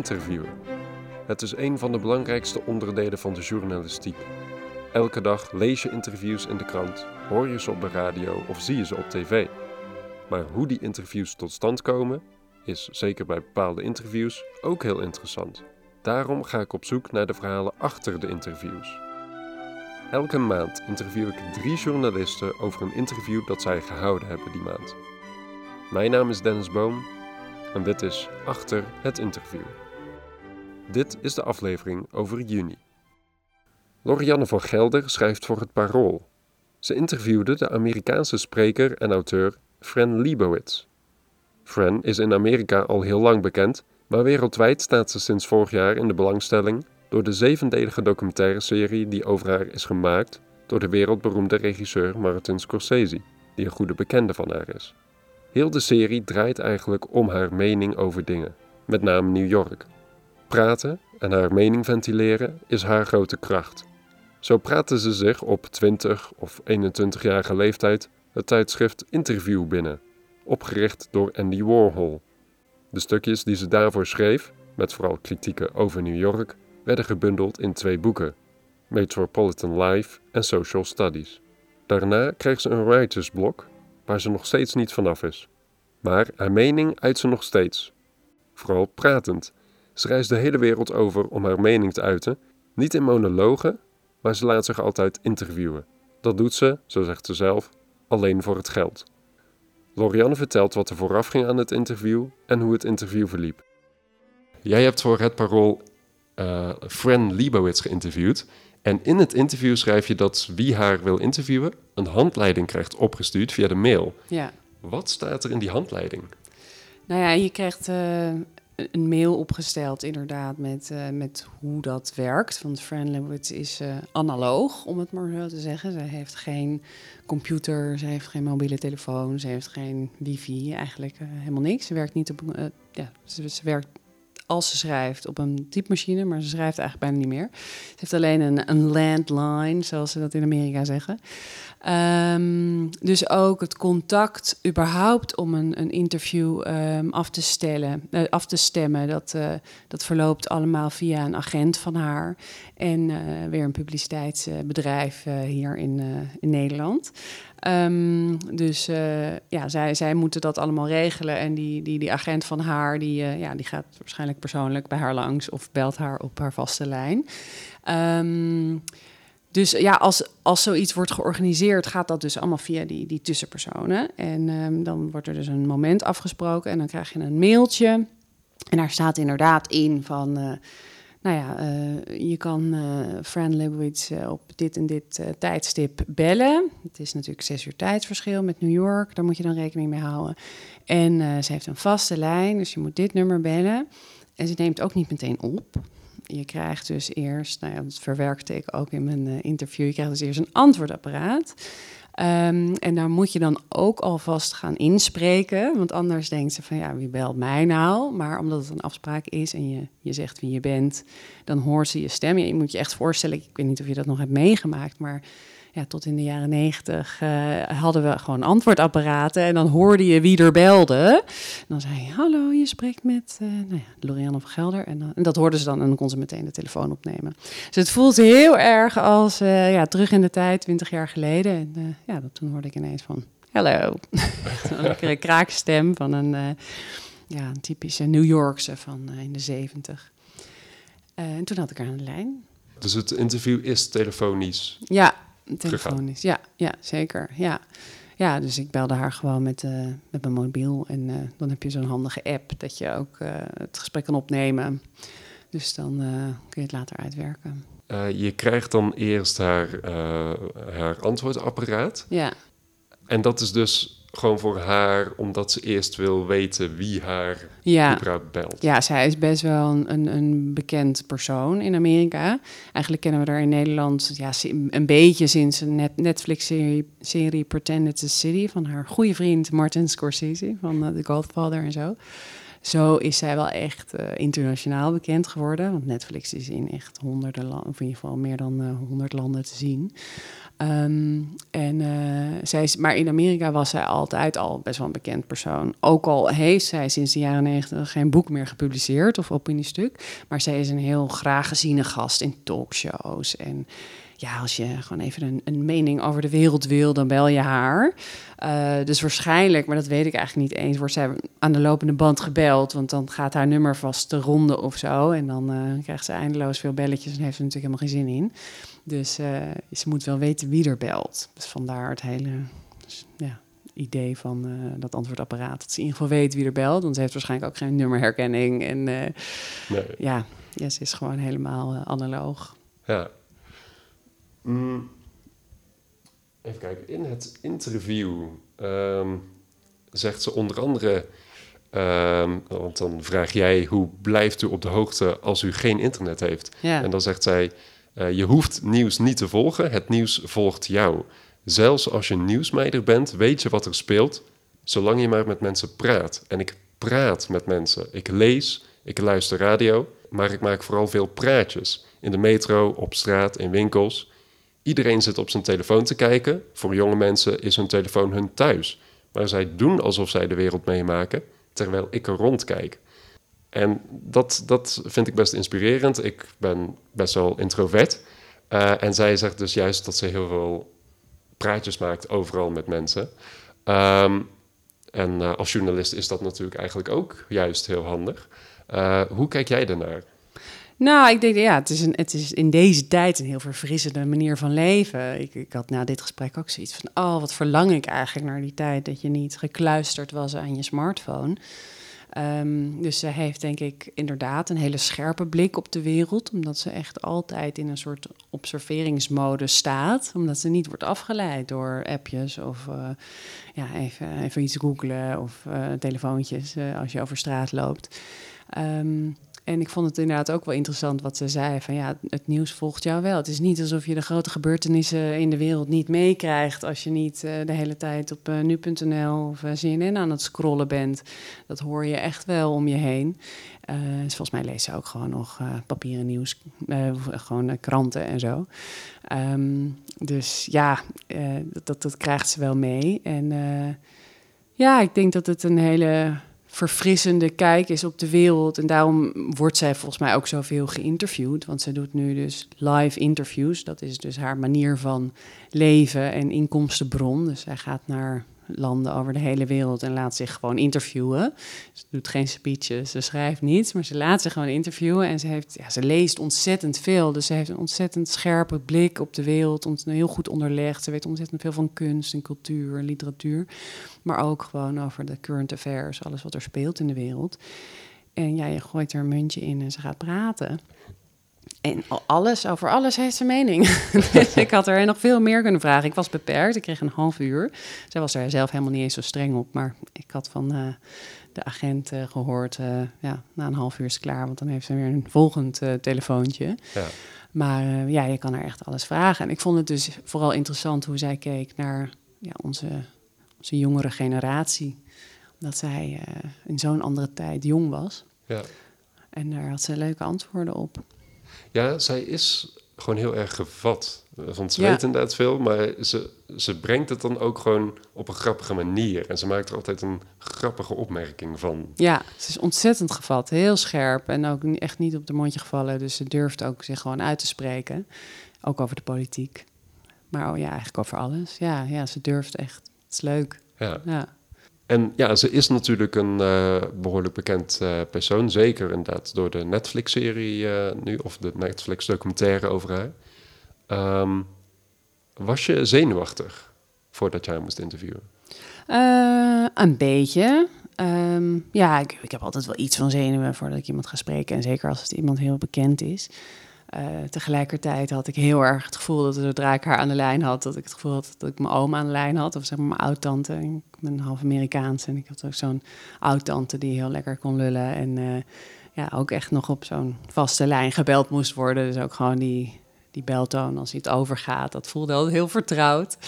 interviewen. Het is een van de belangrijkste onderdelen van de journalistiek. Elke dag lees je interviews in de krant, hoor je ze op de radio of zie je ze op tv. Maar hoe die interviews tot stand komen, is zeker bij bepaalde interviews ook heel interessant. Daarom ga ik op zoek naar de verhalen achter de interviews. Elke maand interview ik 3 journalisten over een interview dat zij gehouden hebben die maand. Mijn naam is Dennis Boom en dit is Achter het Interview. Dit is de aflevering over juni. Lorianne van Gelder schrijft voor het Parool. Ze interviewde de Amerikaanse spreker en auteur Fran Lebowitz. Fran is in Amerika al heel lang bekend, maar wereldwijd staat ze sinds vorig jaar in de belangstelling door de 7-delige documentaire-serie die over haar is gemaakt door de wereldberoemde regisseur Martin Scorsese, die een goede bekende van haar is. Heel de serie draait eigenlijk om haar mening over dingen, met name New York. Praten en haar mening ventileren is haar grote kracht. Zo praatte ze zich op 20 of 21-jarige leeftijd het tijdschrift Interview binnen, opgericht door Andy Warhol. De stukjes die ze daarvoor schreef, met vooral kritieken over New York, werden gebundeld in 2 boeken, Metropolitan Life en Social Studies. Daarna kreeg ze een writersblok, waar ze nog steeds niet vanaf is. Maar haar mening uit ze nog steeds. Vooral pratend. Ze reist de hele wereld over om haar mening te uiten, niet in monologen, maar ze laat zich altijd interviewen. Dat doet ze, zo zegt ze zelf, alleen voor het geld. Lorianne vertelt wat er vooraf ging aan het interview en hoe het interview verliep. Jij hebt voor het Parool Fran Lebowitz geïnterviewd. En in het interview schrijf je dat wie haar wil interviewen een handleiding krijgt opgestuurd via de mail. Ja. Wat staat er in die handleiding? Nou ja, je krijgt een mail opgesteld inderdaad met hoe dat werkt. Want Fran Lebowitz is analoog, om het maar zo te zeggen. Zij heeft geen computer, ze heeft geen mobiele telefoon, ze heeft geen wifi, eigenlijk helemaal niks. Ze werkt niet op ze werkt als ze schrijft op een typemachine, maar ze schrijft eigenlijk bijna niet meer. Ze heeft alleen een landline, zoals ze dat in Amerika zeggen. Dus ook het contact überhaupt om een interview af te stemmen, dat verloopt allemaal via een agent van haar en weer een publiciteitsbedrijf hier in Nederland. Zij moeten dat allemaal regelen en die agent van haar, die gaat waarschijnlijk persoonlijk bij haar langs of belt haar op haar vaste lijn. Dus ja, als zoiets wordt georganiseerd, gaat dat dus allemaal via die tussenpersonen. En dan wordt er dus een moment afgesproken en dan krijg je een mailtje. En daar staat inderdaad in van, je kan Fran Lebowitz op dit en dit tijdstip bellen. Het is natuurlijk 6 uur tijdsverschil met New York, daar moet je dan rekening mee houden. En ze heeft een vaste lijn, dus je moet dit nummer bellen. En ze neemt ook niet meteen op. Je krijgt dus eerst, dat verwerkte ik ook in mijn interview, je krijgt dus eerst een antwoordapparaat. En daar moet je dan ook alvast gaan inspreken, want anders denkt ze van, ja, wie belt mij nou? Maar omdat het een afspraak is en je zegt wie je bent, dan hoort ze je stem. Je moet je echt voorstellen, ik weet niet of je dat nog hebt meegemaakt, maar ja, tot in de jaren 90 hadden we gewoon antwoordapparaten en dan hoorde je wie er belde. En dan zei je, hallo, je spreekt met Lorianne van Gelder. En dat hoorden ze dan en dan kon ze meteen de telefoon opnemen. Dus het voelt heel erg als terug in de tijd, 20 jaar geleden. En toen hoorde ik ineens van, hallo. Zo'n lekkere kraakstem van een typische New Yorkse van in de 70. En toen had ik haar aan de lijn. Dus het interview is telefonisch? Ja. Telefonisch, ja, zeker. Ja, dus ik belde haar gewoon met mijn mobiel. En dan heb je zo'n handige app dat je ook het gesprek kan opnemen. Dus dan kun je het later uitwerken. Je krijgt dan eerst haar antwoordapparaat. Ja. En dat is dus gewoon voor haar, omdat ze eerst wil weten wie haar überhaupt belt. Ja, zij is best wel een bekend persoon in Amerika. Eigenlijk kennen we haar in Nederland een beetje sinds een Netflix-serie Pretend It's a City van haar goede vriend Martin Scorsese van The Godfather en zo. Zo is zij wel echt internationaal bekend geworden. Want Netflix is in echt honderden landen, of in ieder geval meer dan 100 landen te zien. Maar in Amerika was zij altijd al best wel een bekend persoon. Ook al heeft zij sinds de jaren 90 geen boek meer gepubliceerd of opiniestuk. Maar zij is een heel graag geziene gast in talkshows. En ja, als je gewoon even een mening over de wereld wil, dan bel je haar. Dus waarschijnlijk, maar dat weet ik eigenlijk niet eens, wordt zij aan de lopende band gebeld. Want dan gaat haar nummer vast te ronden of zo. En dan krijgt ze eindeloos veel belletjes en heeft er natuurlijk helemaal geen zin in. Dus ze moet wel weten wie er belt. Dus vandaar het hele idee van dat antwoordapparaat. Dat ze in ieder geval weet wie er belt. Want ze heeft waarschijnlijk ook geen nummerherkenning. En nee. Ze is gewoon helemaal analoog. Ja. Even kijken. In het interview zegt ze onder andere... want dan vraag jij, hoe blijft u op de hoogte als u geen internet heeft? Ja. En dan zegt zij... je hoeft nieuws niet te volgen, het nieuws volgt jou. Zelfs als je nieuwsmeider bent, weet je wat er speelt, zolang je maar met mensen praat. En ik praat met mensen. Ik lees, ik luister radio, maar ik maak vooral veel praatjes. In de metro, op straat, in winkels. Iedereen zit op zijn telefoon te kijken. Voor jonge mensen is hun telefoon hun thuis. Maar zij doen alsof zij de wereld meemaken, terwijl ik er rondkijk. En dat vind ik best inspirerend. Ik ben best wel introvert. En zij zegt dus juist dat ze heel veel praatjes maakt overal met mensen. En als journalist is dat natuurlijk eigenlijk ook juist heel handig. Hoe kijk jij daarnaar? Nou, ik denk, het is in deze tijd een heel verfrissende manier van leven. Ik had na dit gesprek ook zoiets van... wat verlang ik eigenlijk naar die tijd... dat je niet gekluisterd was aan je smartphone... Dus ze heeft denk ik inderdaad een hele scherpe blik op de wereld. Omdat ze echt altijd in een soort observeringsmodus staat. Omdat ze niet wordt afgeleid door appjes of even iets googlen of telefoontjes als je over straat loopt. En ik vond het inderdaad ook wel interessant wat ze zei. Van het nieuws volgt jou wel. Het is niet alsof je de grote gebeurtenissen in de wereld niet meekrijgt... als je niet de hele tijd op nu.nl of CNN aan het scrollen bent. Dat hoor je echt wel om je heen. Dus volgens mij leest ze ook gewoon nog papieren nieuws. Gewoon kranten en zo. Dat krijgt ze wel mee. En ik denk dat het een hele... verfrissende kijk is op de wereld. En daarom wordt zij volgens mij ook zoveel geïnterviewd. Want ze doet nu dus live interviews. Dat is dus haar manier van leven en inkomstenbron. Dus zij gaat naar landen over de hele wereld en laat zich gewoon interviewen. Ze doet geen speeches, ze schrijft niets, maar ze laat zich gewoon interviewen. En ze leest ontzettend veel. Dus ze heeft een ontzettend scherpe blik op de wereld. Heel goed onderlegd. Ze weet ontzettend veel van kunst en cultuur en literatuur. Maar ook gewoon over de current affairs, alles wat er speelt in de wereld. En je gooit er een muntje in en ze gaat praten. En over alles heeft ze mening. Dus ik had er nog veel meer kunnen vragen. Ik was beperkt, ik kreeg een half uur. Zij was er zelf helemaal niet eens zo streng op. Maar ik had van de agent gehoord... na een half uur is het klaar, want dan heeft ze weer een volgend telefoontje. Ja. Maar je kan er echt alles vragen. En ik vond het dus vooral interessant hoe zij keek naar onze jongere generatie. Omdat zij in zo'n andere tijd jong was. Ja. En daar had ze leuke antwoorden op. Ja, zij is gewoon heel erg gevat. Want ze weet inderdaad veel, maar ze brengt het dan ook gewoon op een grappige manier. En ze maakt er altijd een grappige opmerking van. Ja, ze is ontzettend gevat, heel scherp en ook echt niet op de mondje gevallen. Dus ze durft ook zich gewoon uit te spreken, ook over de politiek. Maar eigenlijk over alles. Ja, ze durft echt. Het is leuk. Ja. En ze is natuurlijk een behoorlijk bekend persoon. Zeker inderdaad door de Netflix-serie nu, of de Netflix-documentaire over haar. Was je zenuwachtig voordat je haar moest interviewen? Een beetje. Ik heb altijd wel iets van zenuwen voordat ik iemand ga spreken. En zeker als het iemand heel bekend is. Tegelijkertijd had ik heel erg het gevoel dat zodra ik haar aan de lijn had... dat ik het gevoel had dat ik mijn oom aan de lijn had. Of zeg maar mijn oud-tante. Ik ben half Amerikaans en ik had ook zo'n oud-tante die heel lekker kon lullen. En ook echt nog op zo'n vaste lijn gebeld moest worden. Dus ook gewoon die beltoon als hij het overgaat. Dat voelde altijd heel vertrouwd.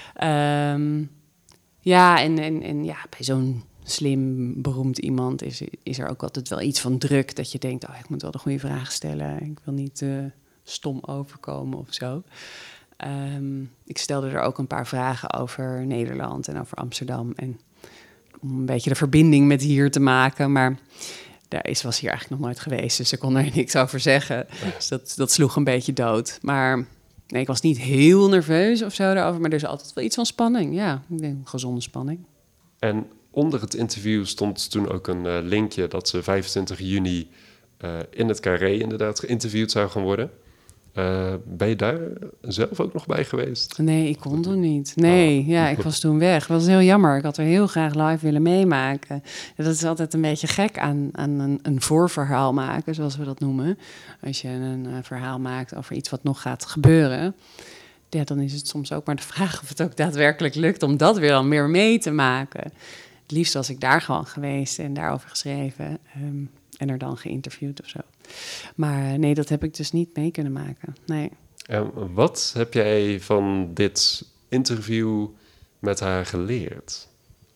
Bij zo'n slim, beroemd iemand is er ook altijd wel iets van druk... dat je denkt, ik moet wel de goede vraag stellen. Ik wil niet stom overkomen of zo. Ik stelde er ook een paar vragen over Nederland en over Amsterdam. En om een beetje de verbinding met hier te maken. Maar was hier eigenlijk nog nooit geweest, dus ik kon er niks over zeggen. Dus dat sloeg een beetje dood. Maar nee, ik was niet heel nerveus of zo daarover. Maar er is altijd wel iets van spanning. Ja, ik denk gezonde spanning. En onder het interview stond toen ook een linkje dat ze 25 juni in het Carré inderdaad geïnterviewd zou gaan worden. Ben je daar zelf ook nog bij geweest? Nee, ik kon er niet. Nee, ik was toen weg. Dat was heel jammer. Ik had er heel graag live willen meemaken. Dat is altijd een beetje gek aan een voorverhaal maken, zoals we dat noemen. Als je een verhaal maakt over iets wat nog gaat gebeuren, ja, dan is het soms ook maar de vraag of het ook daadwerkelijk lukt om dat weer dan meer mee te maken. Het liefst was ik daar gewoon geweest en daarover geschreven en er dan geïnterviewd of zo. Maar nee, dat heb ik dus niet mee kunnen maken. Nee. En wat heb jij van dit interview met haar geleerd?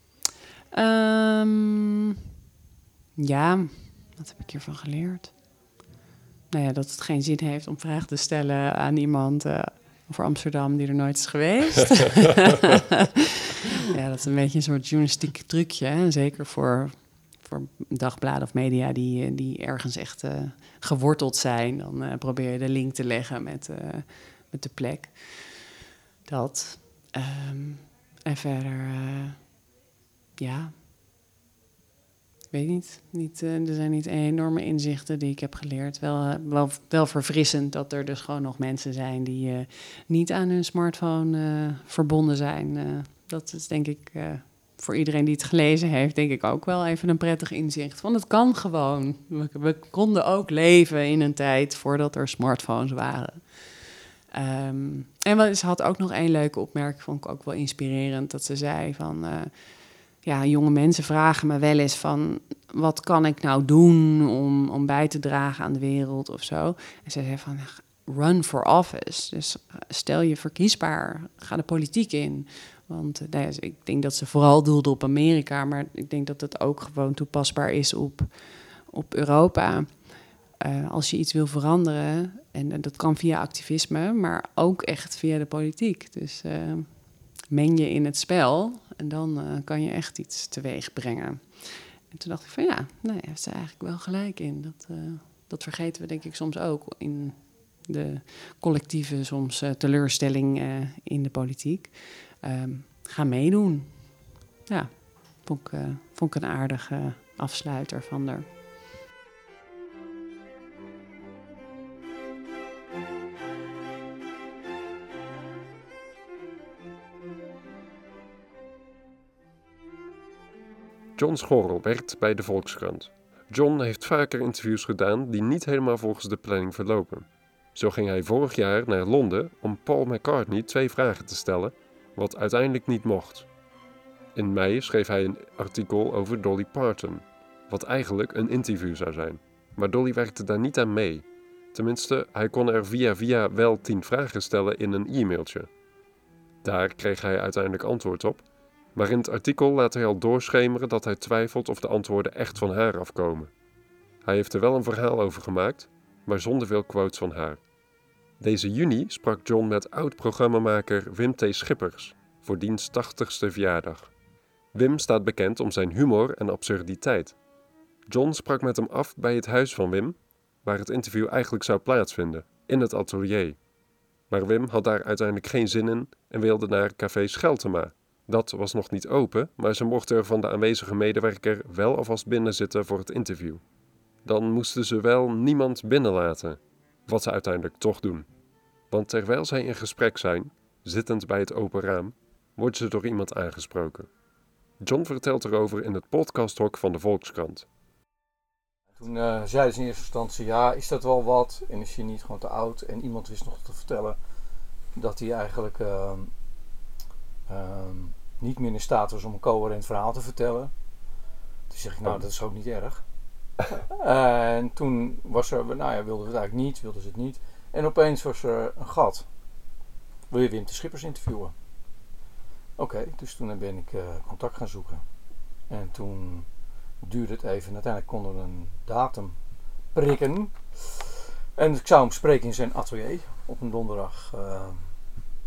Wat heb ik hiervan geleerd? Nou ja, dat het geen zin heeft om vragen te stellen aan iemand over Amsterdam die er nooit is geweest. Ja, dat is een beetje een soort journalistiek trucje. Hè? Zeker voor dagbladen of media die ergens echt geworteld zijn. Dan probeer je de link te leggen met de plek. Dat. En verder, ik weet niet. Er zijn niet enorme inzichten die ik heb geleerd. Wel verfrissend dat er dus gewoon nog mensen zijn die niet aan hun smartphone verbonden zijn. Dat is denk ik voor iedereen die het gelezen heeft, denk ik ook wel even een prettig inzicht. Want het kan gewoon. We konden ook leven in een tijd voordat er smartphones waren. En ze had ook nog één leuke opmerking, vond ik ook wel inspirerend. Dat ze zei van, jonge mensen vragen me wel eens van, wat kan ik nou doen om bij te dragen aan de wereld of zo. En ze zei van, run for office. Dus stel je verkiesbaar, ga de politiek in. Want ik denk dat ze vooral doelde op Amerika, maar ik denk dat het ook gewoon toepasbaar is op Europa. Als je iets wil veranderen, en dat kan via activisme, maar ook echt via de politiek. Dus meng je in het spel en dan kan je echt iets teweeg brengen. En toen dacht ik van heeft ze eigenlijk wel gelijk in. Dat vergeten we denk ik soms ook in de collectieve soms teleurstelling in de politiek. Ga meedoen. Ja, vond ik een aardige afsluiter van haar. John Schorrel werkt bij de Volkskrant. John heeft vaker interviews gedaan die niet helemaal volgens de planning verlopen. Zo ging hij vorig jaar naar Londen om Paul McCartney 2 vragen te stellen, wat uiteindelijk niet mocht. In mei schreef hij een artikel over Dolly Parton, wat eigenlijk een interview zou zijn. Maar Dolly werkte daar niet aan mee. Tenminste, hij kon er via wel 10 vragen stellen in een e-mailtje. Daar kreeg hij uiteindelijk antwoord op, maar in het artikel laat hij al doorschemeren dat hij twijfelt of de antwoorden echt van haar afkomen. Hij heeft er wel een verhaal over gemaakt, maar zonder veel quotes van haar. Deze juni sprak John met oud-programmamaker Wim T. Schippers voor diens 80ste verjaardag. Wim staat bekend om zijn humor en absurditeit. John sprak met hem af bij het huis van Wim, waar het interview eigenlijk zou plaatsvinden, in het atelier. Maar Wim had daar uiteindelijk geen zin in en wilde naar Café Scheltema. Dat was nog niet open, maar ze mochten er van de aanwezige medewerker wel alvast binnen zitten voor het interview. Dan moesten ze wel niemand binnenlaten, wat ze uiteindelijk toch doen. Want terwijl zij in gesprek zijn, zittend bij het open raam, wordt ze door iemand aangesproken. John vertelt erover in het podcasthok van de Volkskrant. Toen zeiden ze in eerste instantie, ja, is dat wel wat? En is je niet gewoon te oud? En iemand wist nog te vertellen dat hij eigenlijk niet meer in staat was om een coherent verhaal te vertellen. Toen zeg ik, nou, dat is ook niet erg. En toen was er, wilden we het eigenlijk niet, wilden ze het niet. En opeens was er een gat. Wil je Wim T. Schippers interviewen? Oké, dus toen ben ik contact gaan zoeken. En toen duurde het even. En uiteindelijk konden we een datum prikken. En ik zou hem spreken in zijn atelier op een donderdag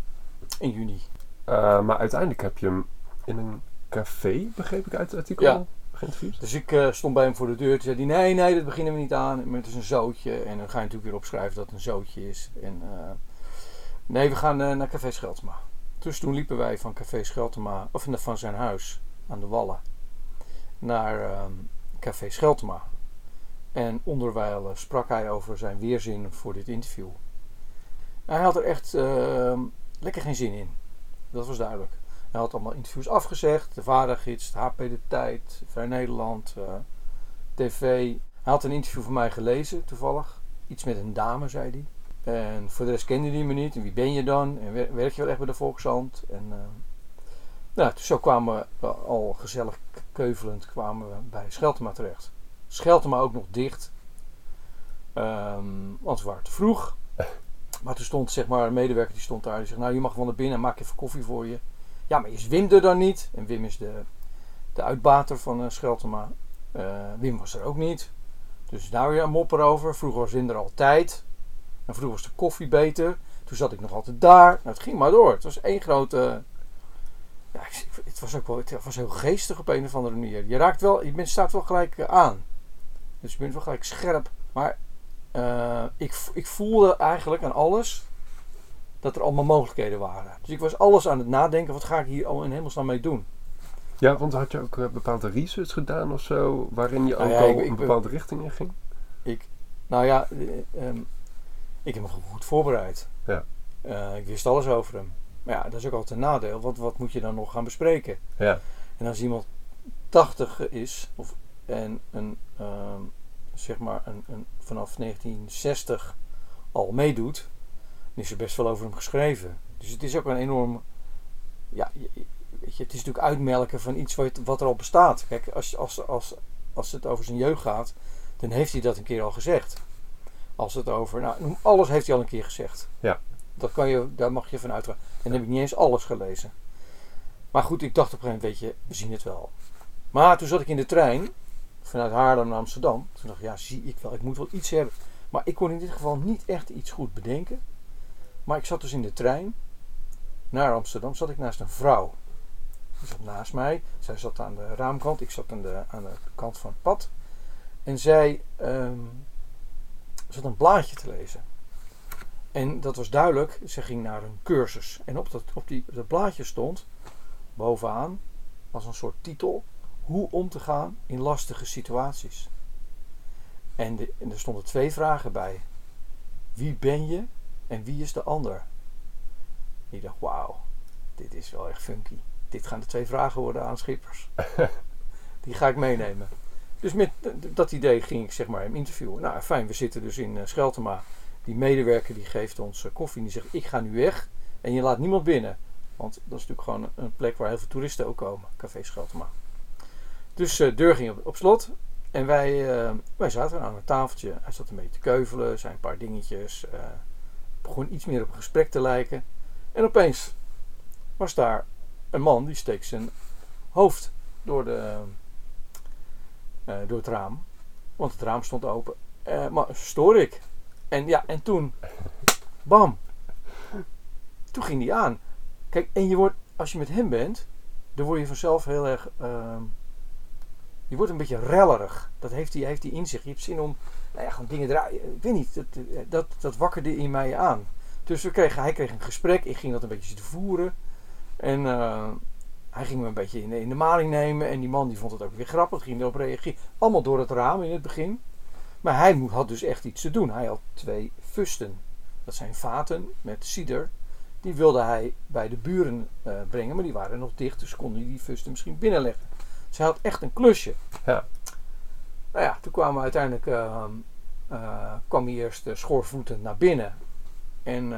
In juni. Maar uiteindelijk heb je hem in een café, begreep ik uit het artikel, Ja. geïnterviewd. Dus ik stond bij hem voor de deur. Toen zei hij, nee, dat beginnen we niet aan. Maar het is een zootje. En dan ga je natuurlijk weer opschrijven dat het een zootje is. En nee, we gaan naar Café Scheltema. Dus toen liepen wij van Café Scheltema, of van zijn huis aan de Wallen, naar Café Scheltema. En onderwijl sprak hij over zijn weerzin voor dit interview. Hij had er echt lekker geen zin in. Dat was duidelijk. Hij had allemaal interviews afgezegd. De Vadergids, de HP De Tijd, Vrij Nederland, TV. Hij had een interview van mij gelezen, toevallig. Iets met een dame, zei hij. En voor de rest kende hij me niet. En wie ben je dan? En werk je wel echt bij de Volkshand? En nou, zo kwamen we al gezellig keuvelend kwamen we bij Scheltema terecht. Scheltema ook nog dicht. Want we waren te vroeg. Maar toen stond zeg maar een medewerker die stond daar. Die zegt, nou je mag wel naar binnen, maak even koffie voor je. Ja, maar is Wim er dan niet? En Wim is de uitbater van Scheltema. Wim was er ook niet. Dus daar weer een mopper over. Vroeger was Wim er altijd. En vroeger was de koffie beter. Toen zat ik nog altijd daar. Nou, het ging maar door. Het was één grote... Ja, het was heel geestig op een of andere manier. Je staat wel gelijk aan. Dus je bent wel gelijk scherp. Maar ik voelde eigenlijk aan alles dat er allemaal mogelijkheden waren. Dus ik was alles aan het nadenken. Wat ga ik hier al in hemelsnaam mee doen? Ja, want had je ook bepaalde research gedaan of zo? Waarin je ook een bepaalde richting in ging? Ik heb me goed voorbereid. Ja. Ik wist alles over hem. Maar ja, dat is ook altijd een nadeel. Want wat moet je dan nog gaan bespreken? Ja. En als iemand 80 is en vanaf 1960 al meedoet, dan is er best wel over hem geschreven. Dus het is ook een enorm... Ja, weet je, het is natuurlijk uitmelken van iets wat er al bestaat. Kijk, als het over zijn jeugd gaat, dan heeft hij dat een keer al gezegd. Als het over... Nou, alles heeft hij al een keer gezegd. Ja. Daar mag je van uitgaan. En dan heb ik niet eens alles gelezen. Maar goed, ik dacht op een gegeven moment, weet je, we zien het wel. Maar toen zat ik in de trein, vanuit Haarlem naar Amsterdam. Toen dacht ik, ja, zie ik wel, ik moet wel iets hebben. Maar ik kon in dit geval niet echt iets goed bedenken. Maar ik zat dus in de trein naar Amsterdam, zat ik naast een vrouw. Die zat naast mij. Zij zat aan de raamkant, ik zat aan de kant van het pad. En zij zat een blaadje te lezen. En dat was duidelijk, ze ging naar een cursus. En op dat blaadje stond, bovenaan, als een soort titel, hoe om te gaan in lastige situaties. En er stonden 2 vragen bij. Wie ben je en wie is de ander? Ik dacht, wauw, dit is wel echt funky. Dit gaan de 2 vragen worden aan Schippers. Die ga ik meenemen. Dus met dat idee ging ik zeg maar hem interviewen. Nou fijn, we zitten dus in Scheltema. Die medewerker die geeft ons koffie en die zegt, ik ga nu weg en je laat niemand binnen. Want dat is natuurlijk gewoon een plek waar heel veel toeristen ook komen. Café Scheltema. Dus de deur ging op slot. En wij zaten aan een tafeltje. Hij zat een beetje te keuvelen. Zijn een paar dingetjes. Begon iets meer op een gesprek te lijken. En opeens was daar een man die steekt zijn hoofd door het raam. Want het raam stond open. Maar stoor ik. En toen, bam. Toen ging die aan. Kijk, en als je met hem bent, dan word je vanzelf heel erg... je wordt een beetje rellerig. Dat heeft hij in zich. Je hebt zin om gewoon dingen eruit... Ik weet niet, dat wakkerde in mij aan. Dus hij kreeg een gesprek. Ik ging dat een beetje zitten voeren. En hij ging me een beetje in de maling nemen. En die man die vond het ook weer grappig. Ging erop reageren. Allemaal door het raam in het begin. Maar hij had dus echt iets te doen. Hij had 2 fusten. Dat zijn vaten met cider. Die wilde hij bij de buren brengen. Maar die waren nog dicht. Dus kon hij die fusten misschien binnenleggen. Dus hij had echt een klusje. Ja. Nou ja, toen kwamen we uiteindelijk... kwam hij eerst schoorvoetend naar binnen. En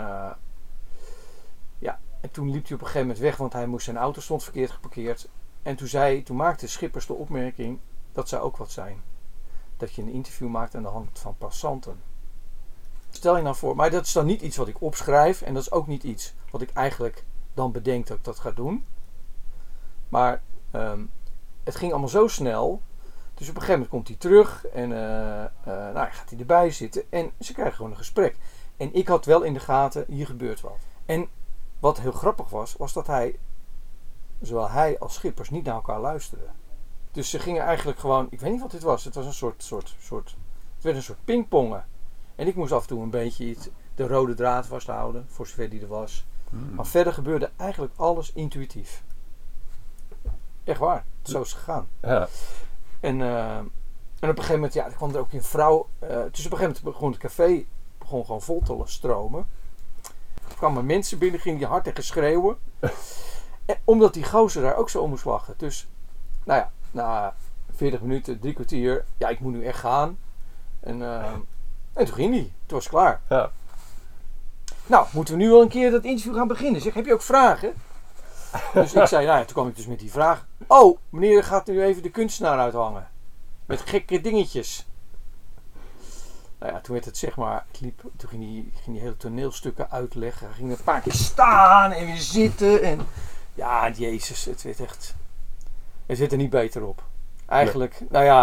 toen liep hij op een gegeven moment weg. Want zijn auto stond verkeerd geparkeerd. En toen maakte Schippers de opmerking... Dat zou ook wat zijn. Dat je een interview maakt aan de hand van passanten. Stel je nou voor, maar dat is dan niet iets wat ik opschrijf. En dat is ook niet iets wat ik eigenlijk dan bedenk dat ik dat ga doen. Maar het ging allemaal zo snel. Dus op een gegeven moment komt hij terug. En gaat hij erbij zitten. En ze krijgen gewoon een gesprek. En ik had wel in de gaten, hier gebeurt wat. En wat heel grappig was dat zowel hij als Schippers niet naar elkaar luisterden. Dus ze gingen eigenlijk gewoon, ik weet niet wat dit was. Het was een soort het werd een soort pingpongen. En ik moest af en toe een beetje de rode draad vasthouden, voor zover die er was. Maar verder gebeurde eigenlijk alles intuïtief. Echt waar, zo is het gegaan. Ja. En op een gegeven moment, er kwam er ook een vrouw. Dus op een gegeven moment begon het café gewoon vol te stromen. Er kwamen mensen binnen, gingen die hard tegen schreeuwen. En omdat die gozer daar ook zo om moest lachen. Dus, na 40 minuten, 3 kwartier, ik moet nu echt gaan. En toen ging die. Toen was het klaar. Ja. Nou, moeten we nu wel een keer dat interview gaan beginnen? Zeg, heb je ook vragen? Dus ik zei, toen kwam ik dus met die vraag. Oh, meneer gaat nu even de kunstenaar uithangen. Met gekke dingetjes. Toen werd het zeg maar, toen ging die hele toneelstukken uitleggen. Hij ging een paar keer staan en weer zitten. En ja, jezus, het werd er niet beter op. Eigenlijk,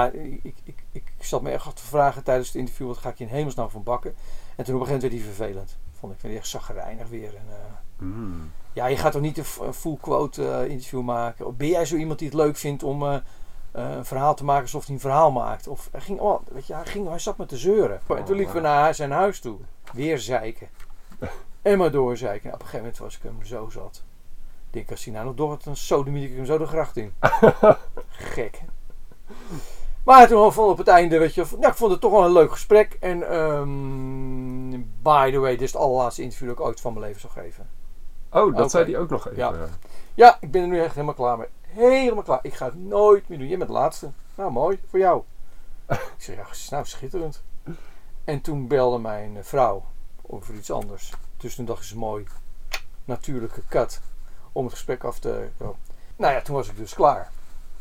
ik zat me echt af te vragen tijdens het interview, wat ga ik je in hemelsnaam van bakken? En toen op een gegeven moment werd hij vervelend. Vond ik echt chagrijnig weer. En, je gaat toch niet een full quote interview maken? Of ben jij zo iemand die het leuk vindt om een verhaal te maken alsof hij een verhaal maakt? Of hij zat me te zeuren. En toen liepen we naar zijn huis toe. Weer zeiken. En maar doorzeiken. En op een gegeven moment was ik hem zo zat. Ik denk, als hij nou nog door had, dan sodemiet ik hem zo de gracht in. Gek. Maar toen op het einde, weet je, ik vond het toch wel een leuk gesprek. En by the way, dit is het allerlaatste interview dat ik ooit van mijn leven zal geven. Oh, dat zei hij ook nog even. Ja, ik ben er nu echt helemaal klaar mee. Helemaal klaar. Ik ga het nooit meer doen. Jij bent de laatste. Nou, mooi. Voor jou. Ik zeg, nou, schitterend. En toen belde mijn vrouw over iets anders. Dus toen dacht ik, mooi. Natuurlijke cut. Om het gesprek af te... toen was ik dus klaar.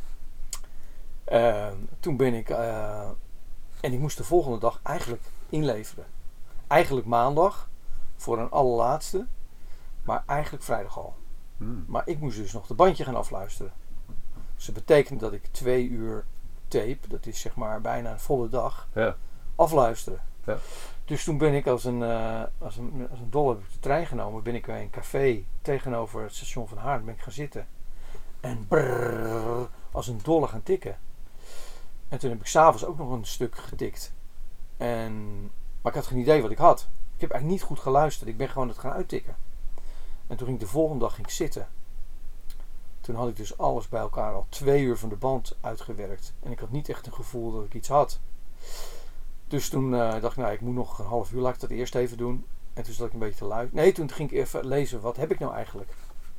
Toen ben ik... en ik moest de volgende dag eigenlijk inleveren. Eigenlijk maandag. Voor een allerlaatste. Maar eigenlijk vrijdag al. Maar ik moest dus nog de bandje gaan afluisteren. Dus dat betekent dat ik 2 uur tape, dat is zeg maar bijna een volle dag, afluisteren. Ja. Dus toen ben ik als een dolle heb ik de trein genomen, ben ik bij een café tegenover het station van Haarlem ben ik gaan zitten. En brrr, als een dolle gaan tikken. En toen heb ik s'avonds ook nog een stuk getikt. Maar ik had geen idee wat ik had. Ik heb eigenlijk niet goed geluisterd. Ik ben gewoon het gaan uittikken. En toen ging ik de volgende dag zitten. Toen had ik dus alles bij elkaar al 2 uur van de band uitgewerkt. En ik had niet echt een gevoel dat ik iets had. Dus toen dacht ik, ik moet nog een half uur, laat ik dat eerst even doen. En toen zat ik een beetje te luisteren. Nee, toen ging ik even lezen, wat heb ik nou eigenlijk?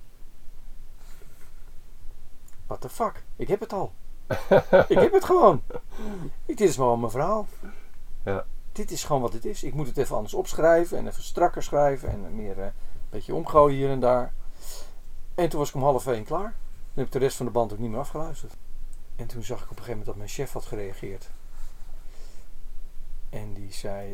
What the fuck? Ik heb het al. Ik heb het gewoon. Dit is maar wel mijn verhaal. Ja. Dit is gewoon wat het is. Ik moet het even anders opschrijven en even strakker schrijven en meer een beetje omgooien hier en daar. En toen was ik om 12:30 klaar. Toen heb ik de rest van de band ook niet meer afgeluisterd. En toen zag ik op een gegeven moment dat mijn chef had gereageerd. En die zei...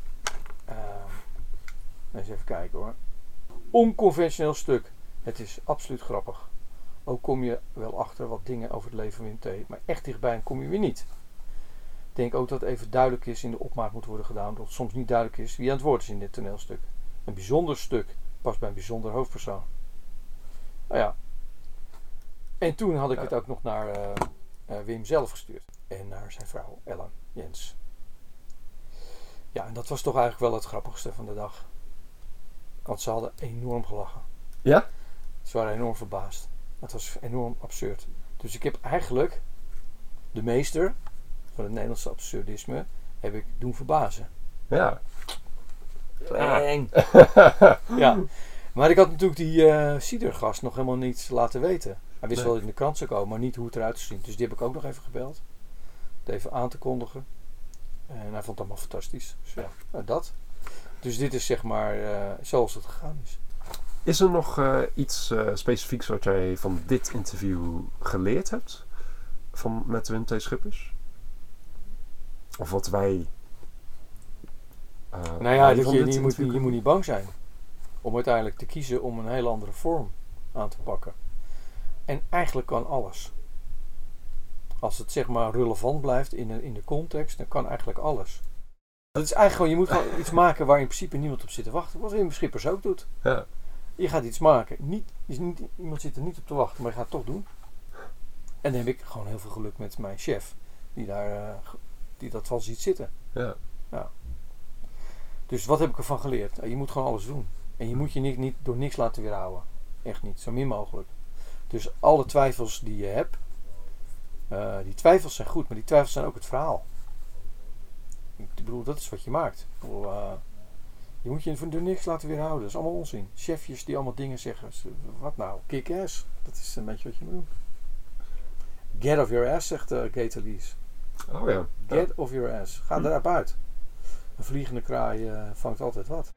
eens even kijken hoor. Onconventioneel stuk. Het is absoluut grappig. Ook kom je wel achter wat dingen over het leven van Wim T. Maar echt dichtbij kom je weer niet. Ik denk ook dat even duidelijk is in de opmaak moet worden gedaan. Dat het soms niet duidelijk is wie aan het woord is in dit toneelstuk. Een bijzonder stuk past bij een bijzonder hoofdpersoon. Nou ja. En toen had ik het ook nog naar Wim zelf gestuurd. En naar zijn vrouw Ellen Jens. Ja, en dat was toch eigenlijk wel het grappigste van de dag. Want ze hadden enorm gelachen. Ja? Ze waren enorm verbaasd. Het was enorm absurd. Dus ik heb eigenlijk de meester van het Nederlandse absurdisme heb ik doen verbazen. Ja. Eng. Ja. Maar ik had natuurlijk die Siedergast nog helemaal niet laten weten. Hij wist wel dat het in de krant zou komen, maar niet hoe het eruit zou zien. Dus die heb ik ook nog even gebeld. Het even aan te kondigen. En hij vond het allemaal fantastisch. Dus ja, dat. Dus dit is zeg maar zoals het gegaan is. Is er nog iets specifieks wat jij van dit interview geleerd hebt? Met Wim T. Schippers? Of wat wij... je moet niet bang zijn. Om uiteindelijk te kiezen om een heel andere vorm aan te pakken. En eigenlijk kan alles. Als het zeg maar relevant blijft in de context, dan kan eigenlijk alles. Het is eigenlijk gewoon, je moet gewoon iets maken waar in principe niemand op zit te wachten. Wat Wim Schippers ook doet. Ja. Je gaat iets maken. Iemand zit er niet op te wachten, maar je gaat het toch doen. En dan heb ik gewoon heel veel geluk met mijn chef. Die dat van ziet zitten. Ja. Dus wat heb ik ervan geleerd? Je moet gewoon alles doen. En je moet je niet door niks laten weerhouden. Echt niet. Zo min mogelijk. Dus alle twijfels die je hebt. Die twijfels zijn goed. Maar die twijfels zijn ook het verhaal. Ik bedoel, dat is wat je maakt. Je moet je door niks laten weerhouden. Dat is allemaal onzin. Chefjes die allemaal dingen zeggen. Wat nou? Kick-ass. Dat is een beetje wat je moet doen. Get off your ass, zegt Gator Lees. Oh ja. Get off your ass. Ga erop uit. Een vliegende kraai vangt altijd wat.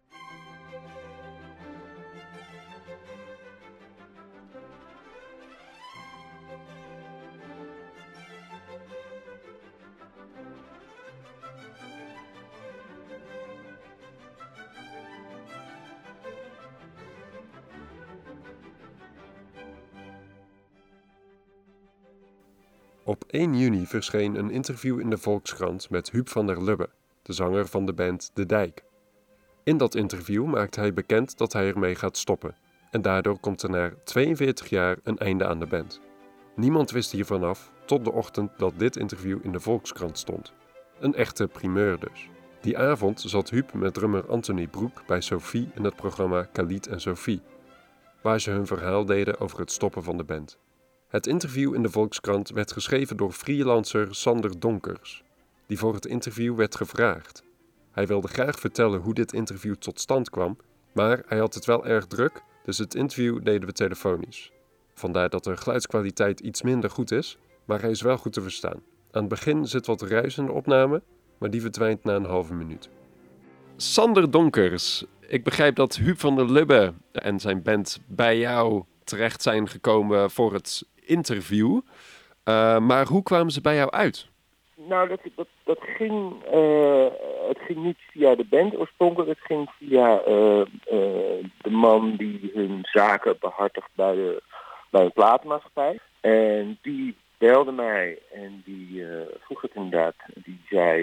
Op 1 juni verscheen een interview in de Volkskrant met Huub van der Lubbe, de zanger van de band De Dijk. In dat interview maakt hij bekend dat hij ermee gaat stoppen. En daardoor komt er na 42 jaar een einde aan de band. Niemand wist hiervan af tot de ochtend dat dit interview in de Volkskrant stond. Een echte primeur dus. Die avond zat Huub met drummer Anthony Broek bij Sophie in het programma Khalid en Sophie, waar ze hun verhaal deden over het stoppen van de band. Het interview in de Volkskrant werd geschreven door freelancer Sander Donkers, die voor het interview werd gevraagd. Hij wilde graag vertellen hoe dit interview tot stand kwam, maar hij had het wel erg druk, dus het interview deden we telefonisch. Vandaar dat de geluidskwaliteit iets minder goed is, maar hij is wel goed te verstaan. Aan het begin zit wat ruis in de opname, maar die verdwijnt na een halve minuut. Sander Donkers, ik begrijp dat Huub van der Lubbe en zijn band bij jou terecht zijn gekomen voor het interview. Maar hoe kwamen ze bij jou uit? Nou, dat ging... het ging niet via de band oorspronkelijk. Het ging via de man die hun zaken behartigt bij een platenmaatschappij. En die belde mij en die vroeg het inderdaad. Die zei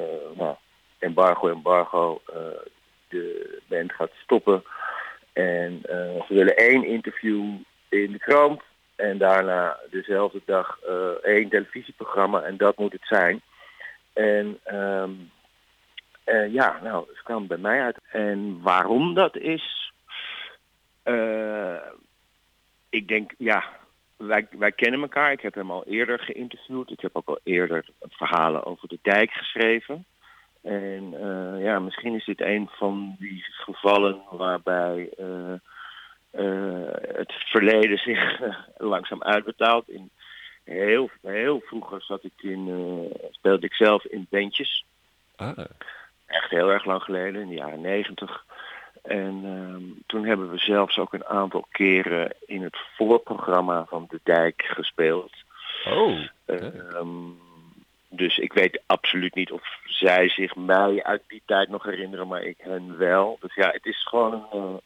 embargo, de band gaat stoppen. En ze willen 1 interview in de krant. En daarna dezelfde dag 1 televisieprogramma. En dat moet het zijn. En ze kwamen bij mij uit. En waarom dat is? Ik denk, wij kennen elkaar. Ik heb hem al eerder geïnterviewd. Ik heb ook al eerder verhalen over de Dijk geschreven. En misschien is dit een van die gevallen waarbij het verleden zich langzaam uitbetaalt. Heel vroeger speelde ik zelf in bandjes. Echt heel erg lang geleden, in de jaren 90. En toen hebben we zelfs ook een aantal keren in het voorprogramma van De Dijk gespeeld. Dus ik weet absoluut niet of zij zich mij uit die tijd nog herinneren, maar ik hen wel. Dus ja, het is gewoon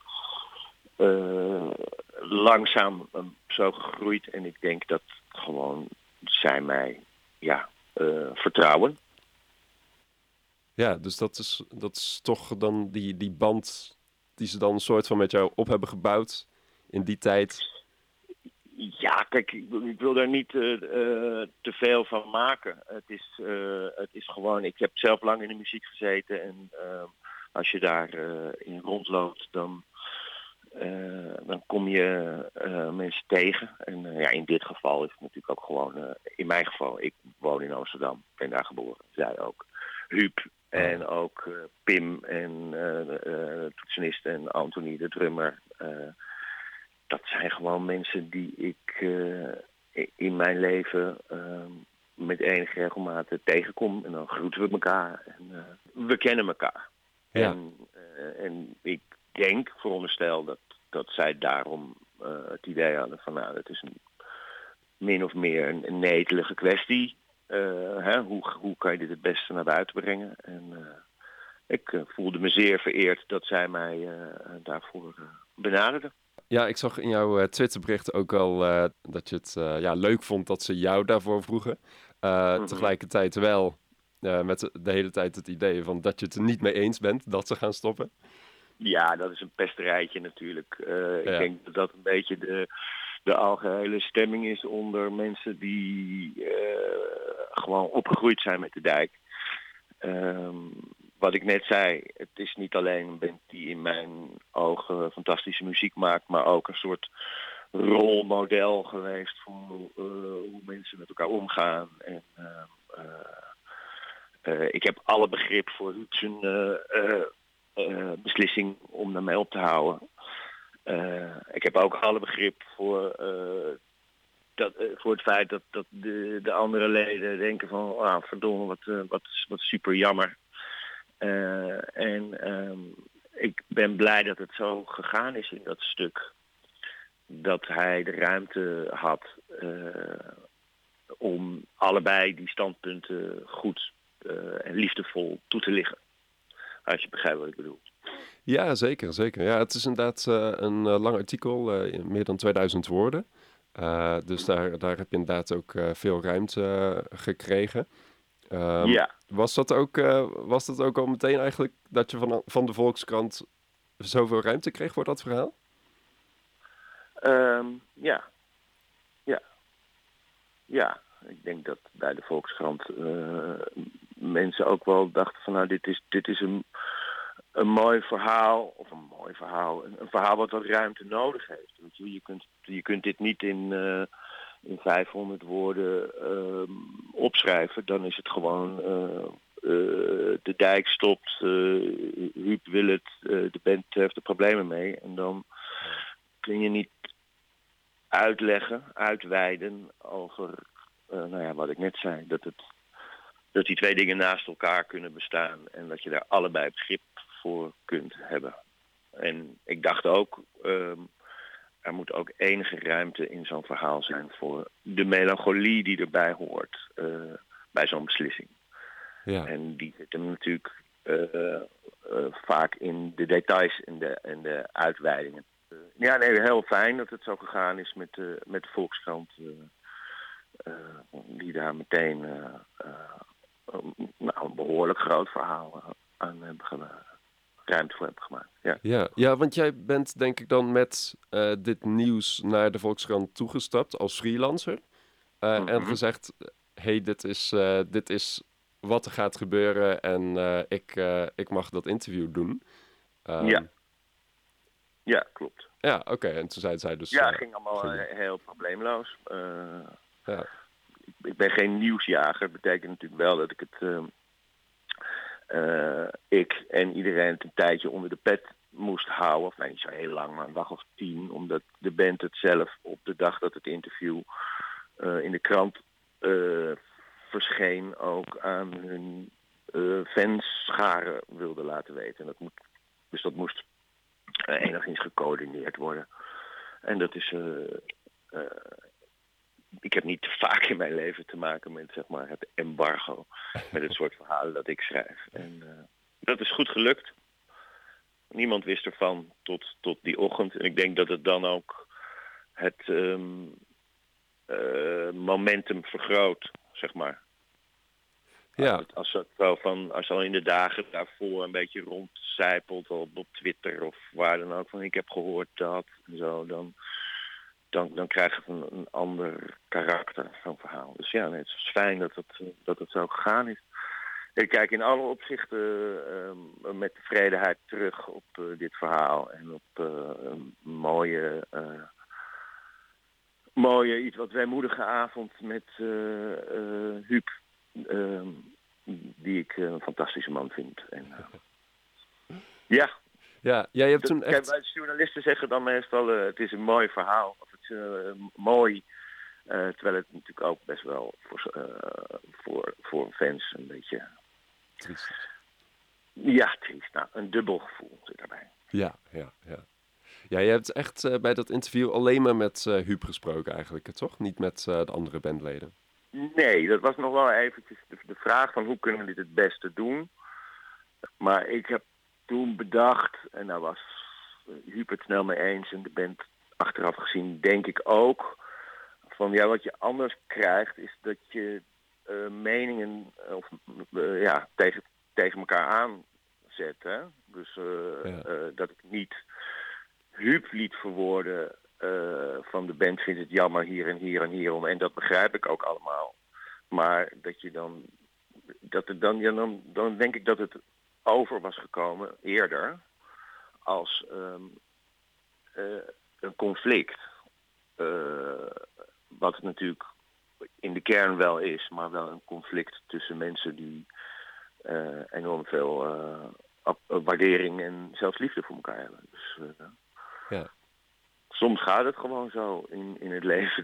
langzaam zo gegroeid. En ik denk dat gewoon zij mij vertrouwen. Ja, dus dat is toch dan die band die ze dan een soort van met jou op hebben gebouwd in die tijd. Ja, kijk, ik wil daar niet te veel van maken. Het is gewoon, ik heb zelf lang in de muziek gezeten en als je daar in rondloopt, dan kom je mensen tegen. En in dit geval is het natuurlijk ook gewoon, in mijn geval, ik woon in Amsterdam, ben daar geboren, zij ook. Huub en ook Pim en de toetsenist en Anthony, de drummer. Dat zijn gewoon mensen die ik in mijn leven met enige regelmaat tegenkom. En dan groeten we elkaar. En, we kennen elkaar. Ja. En ik denk, veronderstel, dat zij daarom het idee hadden van, het is min of meer een netelige kwestie. Hoe kan je dit het beste naar buiten brengen? En ik voelde me zeer vereerd dat zij mij daarvoor benaderden. Ja, ik zag in jouw Twitterbericht ook al dat je het leuk vond dat ze jou daarvoor vroegen. Tegelijkertijd wel met de hele tijd het idee van dat je het er niet mee eens bent dat ze gaan stoppen. Ja, dat is een pesterijtje natuurlijk. Ik denk dat dat een beetje de algehele stemming is onder mensen die gewoon opgegroeid zijn met de dijk. Wat ik net zei, het is niet alleen een band die in mijn ogen fantastische muziek maakt, maar ook een soort rolmodel geweest voor hoe mensen met elkaar omgaan. En ik heb alle begrip voor Huub's beslissing om daarmee op te houden. Ik heb ook alle begrip voor het feit dat de andere leden denken van verdomme, wat super jammer. Ik ben blij dat het zo gegaan is in dat stuk. Dat hij de ruimte had om allebei die standpunten goed en liefdevol toe te liggen. Als je begrijpt wat ik bedoel. Ja, zeker, zeker. Ja, het is inderdaad een lang artikel, meer dan 2000 woorden. Dus daar heb je inderdaad ook veel ruimte gekregen. Ja. Was dat ook al meteen eigenlijk dat je van de Volkskrant zoveel ruimte kreeg voor dat verhaal? Ja. Ik denk dat bij de Volkskrant mensen ook wel dachten van dit is een mooi verhaal, of een verhaal wat wat ruimte nodig heeft. Want je kunt dit niet in 500 woorden opschrijven. Dan is het gewoon de dijk stopt, Huub wil het, de band heeft er problemen mee. En dan kun je niet uitweiden over wat ik net zei. Dat die twee dingen naast elkaar kunnen bestaan en dat je daar allebei begrip voor kunt hebben. En ik dacht ook, er moet ook enige ruimte in zo'n verhaal zijn voor de melancholie die erbij hoort bij zo'n beslissing. Ja. En die zit hem natuurlijk vaak in de details en de uitweidingen. Heel fijn dat het zo gegaan is met de Volkskrant. Die daar meteen een behoorlijk groot verhaal aan ruimte voor hebben gemaakt. Ja, want jij bent denk ik dan met dit nieuws naar de Volkskrant toegestapt als freelancer. En gezegd, hey, dit is wat er gaat gebeuren en ik mag dat interview doen. Ja, klopt. Ja, oké. En toen zei zij dus... Ja, het ging allemaal heel probleemloos. Ik ben geen nieuwsjager. Dat betekent natuurlijk wel dat ik het... ik en iedereen het een tijdje onder de pet moest houden. Of niet zo heel lang, maar een dag of 10. Omdat de band het zelf op de dag dat het interview in de krant verscheen ook aan hun fanscharen wilde laten weten. En dat moest enigszins gecoördineerd worden. En dat is... ik heb niet te vaak in mijn leven te maken met zeg maar het embargo. Met het soort verhalen dat ik schrijf. En dat is goed gelukt. Niemand wist ervan tot die ochtend. En ik denk dat het dan ook het momentum vergroot, zeg maar. Ja. Als al in de dagen daarvoor een beetje rondcijpelt op Twitter of waar dan ook van ik heb gehoord dat en zo, dan krijgt het een ander karakter, zo'n verhaal. Dus ja, het is fijn dat het zo gegaan is. Ik kijk in alle opzichten met tevredenheid terug op dit verhaal en op een mooie, iets wat weemoedige avond met Huub. Die ik een fantastische man vind. En, ja. Ja, jij hebt toen echt... Kijk, journalisten zeggen dan meestal het is een mooi verhaal. Of het is mooi. Terwijl het natuurlijk ook best wel voor fans een beetje... Triest. Ja, triest. Nou, een dubbel gevoel zit erbij. Ja. Ja, je hebt echt bij dat interview alleen maar met Huub gesproken eigenlijk, toch? Niet met de andere bandleden. Nee, dat was nog wel eventjes de vraag van hoe kunnen we dit het beste doen. Maar ik heb toen bedacht, en daar was Huub het snel mee eens en de band achteraf gezien denk ik ook, van ja, wat je anders krijgt is dat je meningen tegen elkaar aan gezet. Hè? Dus dat ik niet Huub liet verwoorden van de band vindt het jammer hier en hier en hierom. En dat begrijp ik ook allemaal. Maar dat je dan... Dan denk ik dat het over was gekomen eerder als een conflict. Wat het natuurlijk in de kern wel is, maar wel een conflict tussen mensen die enorm veel waardering en zelfs liefde voor elkaar hebben. Dus soms gaat het gewoon zo in het leven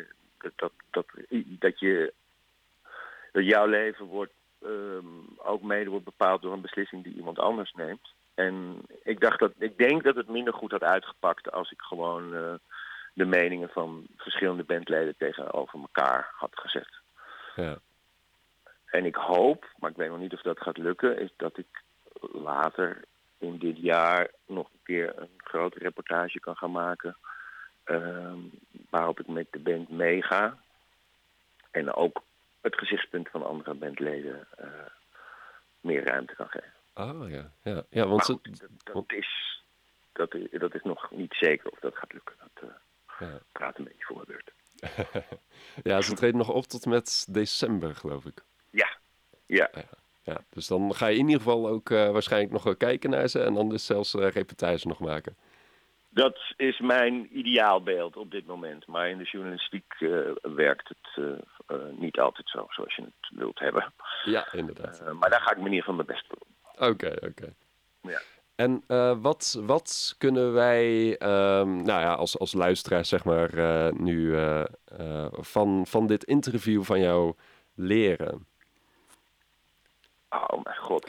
dat jouw leven wordt ook mede wordt bepaald door een beslissing die iemand anders neemt. En ik denk dat het minder goed had uitgepakt als ik gewoon de meningen van verschillende bandleden tegenover elkaar had gezet. Ja. En ik hoop, maar ik weet nog niet of dat gaat lukken, is dat ik later in dit jaar nog een keer een grote reportage kan gaan maken. Waarop ik met de band meega. En ook het gezichtspunt van andere bandleden meer ruimte kan geven. Oh ja. Ja, want dat is nog niet zeker of dat gaat lukken. Dat praat een beetje voor mijn beurt. Ja, ze treden nog op tot met december, geloof ik. Ja. Ja, dus dan ga je in ieder geval ook waarschijnlijk nog wel kijken naar ze en dan dus zelfs reportage nog maken. Dat is mijn ideaalbeeld op dit moment. Maar in de journalistiek werkt het niet altijd zo, zoals je het wilt hebben. Ja, inderdaad. Maar daar ga ik me in ieder geval mijn best voor doen. Oké. Ja. En wat kunnen wij, als luisteraar zeg maar, nu van dit interview van jou leren? Oh mijn god.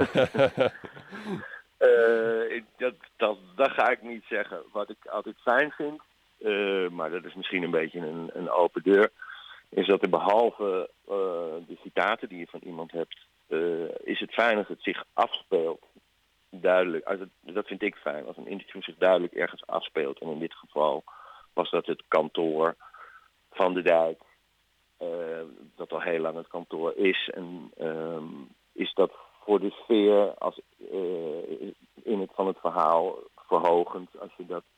Dat ga ik niet zeggen. Wat ik altijd fijn vind, maar dat is misschien een beetje een open deur, is dat er behalve de citaten die je van iemand hebt, is het fijn als het zich afspeelt. Duidelijk. Dat vind ik fijn, als een interview zich duidelijk ergens afspeelt. En in dit geval was dat het kantoor van de Dijk, dat al heel lang het kantoor is. En is dat voor de sfeer van het verhaal verhogend als je dat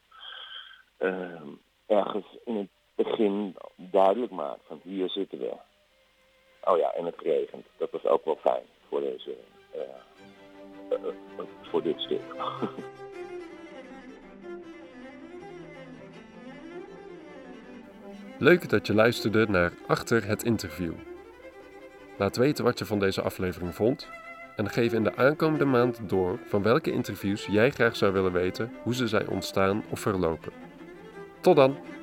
ergens in het begin duidelijk maakt. Van hier zitten we. Oh ja, en het regent. Dat was ook wel fijn voor deze voor dit stuk. Leuk dat je luisterde naar Achter het Interview. Laat weten wat je van deze aflevering vond en geef in de aankomende maand door van welke interviews jij graag zou willen weten hoe ze zijn ontstaan of verlopen. Tot dan!